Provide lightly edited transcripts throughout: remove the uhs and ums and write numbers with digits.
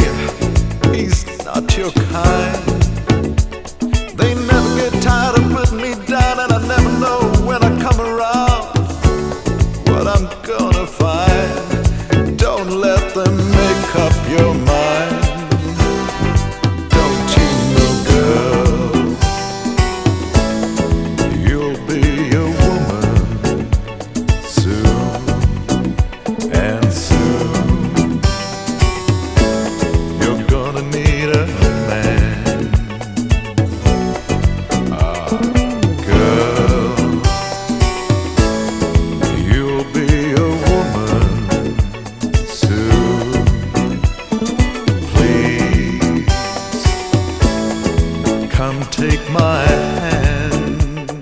he's not your kind. They never get tired of putting me down, and I never know when I come around what I'm gonna find. Don't let them make up your mind. Don't you know, girl, you'll be a woman soon, and soon you're gonna need a man. Girl, you'll be a woman soon. Please come take my hand.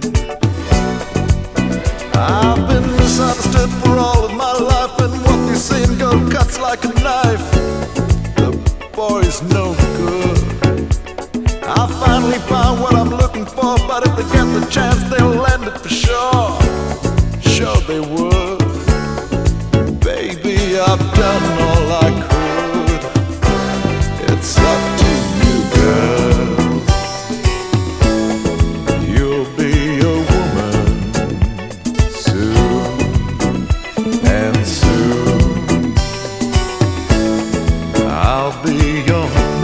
I've been misunderstood for all of my life, and what they say in gold cuts like a knife. The boy's no good. I finally found what I'm looking for, but if they get the chance, they'll land it for sure. Sure they would. Baby, I've done all I could. It's up to you, girl. You'll be a woman soon, and soon I'll be your